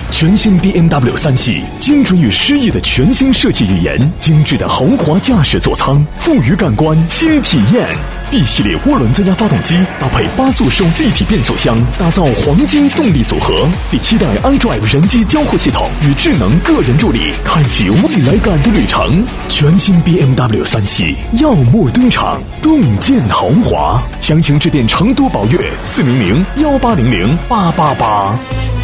全新 BMW 3系，精准与诗意的全新设计语言，精致的豪华驾驶座舱，富余感官新体验。B 系列涡轮增压发动机搭配8速手自一体变速箱，打造黄金动力组合。第7代 iDrive 人机交互系统与智能个人助力，开启未来感的旅程。全新 BMW 3系耀目登场，洞见豪华。详情致电成都宝悦40018008888。